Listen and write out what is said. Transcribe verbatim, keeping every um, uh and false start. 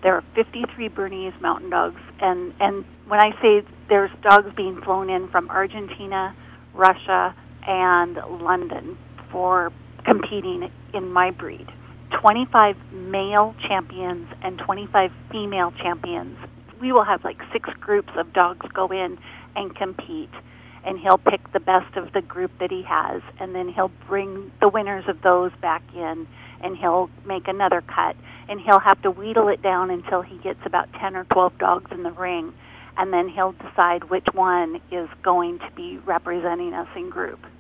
There are fifty-three Bernese Mountain Dogs, and, and when I say there's dogs being flown in from Argentina, Russia, and London for competing in my breed. twenty-five male champions and twenty-five female champions. We will have like six groups of dogs go in and compete, and he'll pick the best of the group that he has, and then he'll bring the winners of those back in, and he'll make another cut, and he'll have to wheedle it down until he gets about ten or twelve dogs in the ring, and then he'll decide which one is going to be representing us in group.